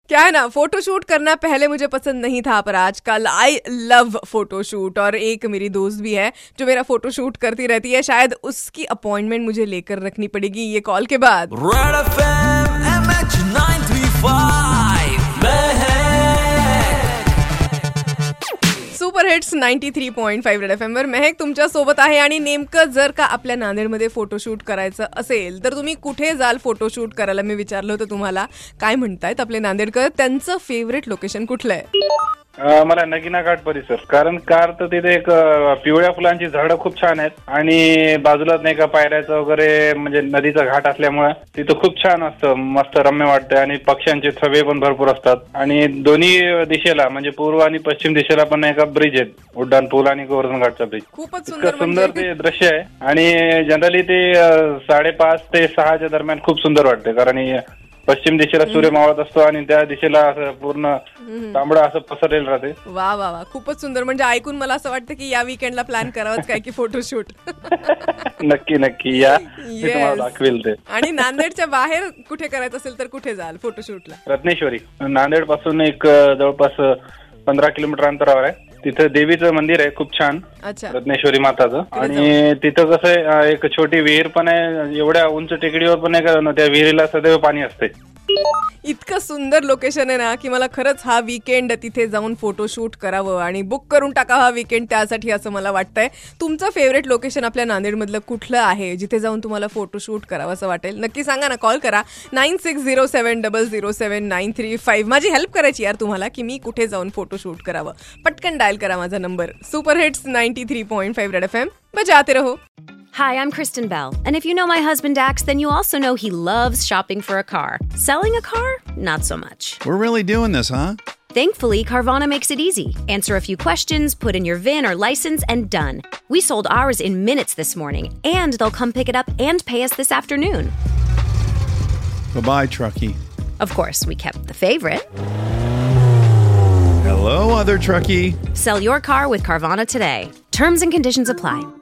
क्या है ना, फोटोशूट करना पहले मुझे पसंद नहीं था, पर आजकल आई लव फोटोशूट। और एक मेरी दोस्त भी है जो मेरा फोटोशूट करती रहती है, शायद उसकी अपॉइंटमेंट मुझे लेकर रखनी पड़ेगी ये कॉल के बाद। Red FM MH 935 super hits 93.5 red FM वर महक तुमच्या सोबत आहे। आणि नेमकं जर का आपल्या नांदेडमध्ये फोटोशूट करायचं असेल तर तुम्ही कुठे जाल फोटोशूट करायला? मी विचारलं होतं तुम्हाला, काय म्हणतायत आपले नांदेडकर, त्यांचं फेवरेट लोकेशन कुठलं आहे? मला नगिना घाट परिसर, कारण कार तर तिथे एक पिवळ्या फुलांची झाडं खूप छान आहेत आणि बाजूलाच नाही का पायऱ्याचं वगैरे म्हणजे नदीचा घाट असल्यामुळे तिथं खूप छान असतं, मस्त रम्य वाटतं आणि पक्ष्यांचे थवे पण भरपूर असतात आणि दोन्ही दिशेला म्हणजे पूर्व आणि पश्चिम दिशेला पण नाही का ब्रिज आहेत, उड्डाण पूल आणि गोवर्धन घाटचा ब्रिज. खूपच सुंदर ते दृश्य आहे आणि जनरली ते 5:30 ते 6 दरम्यान खूप सुंदर वाटते, कारण पश्चिम दिशेला सूर्य मावळत असतो आणि त्या दिशेला असं पूर्ण तांबडं असं पसरलेलं राहते. वा वा वा, खूपच सुंदर. म्हणजे ऐकून मला असं वाटतं की या वीकेंडला प्लॅन करावाच काय की फोटोशूट. नक्की या, मी तुम्हाला दाखवेल ते. आणि नांदेडच्या बाहेर कुठे करायचं असेल तर कुठे जाल फोटोशूटला? रत्नेश्वरी, नांदेड पासून एक जवळपास 15 किलोमीटर अंतरावर आहे. तिथं देवीचं मंदिर आहे खूप छान, रत्नेश्वरी माताचं. आणि तिथं कसं आहे, एक छोटी विहीर पण आहे, एवढ्या उंच टेकडीवर पण आहे का त्या विहिरीला सदैव पाणी असते. इतकं सुंदर लोकेशन आहे ना की मला खरंच हा वीकेंड तिथे जाऊन फोटोशूट करावं आणि बुक करून टाकावं हा वीकेंड त्यासाठी, असं मला वाटतंय. तुमचं फेवरेट लोकेशन आपल्या नांदेडमधलं कुठलं आहे जिथे जाऊन तुम्हाला फोटोशूट करावं असं वाटेल? नक्की सांगा ना, कॉल करा 9607007935. माझी हेल्प करायची यार तुम्हाला की मी कुठे जाऊन फोटोशूट करावं. पटकन डायल करा माझा नंबर. सुपर हिट्स 93.5 रेड एफएम, बजाते रहो. Hi, I'm Kristen Bell, and if you know my husband Dax, then you also know he loves shopping for a car. Selling a car? Not so much. We're really doing this, huh? Thankfully, Carvana makes it easy. Answer a few questions, put in your VIN or license, and done. We sold ours in minutes this morning, and they'll come pick it up and pay us this afternoon. Bye-bye, truckie. Of course, we kept the favorite. Hello, other truckie. Sell your car with Carvana today. Terms and conditions apply.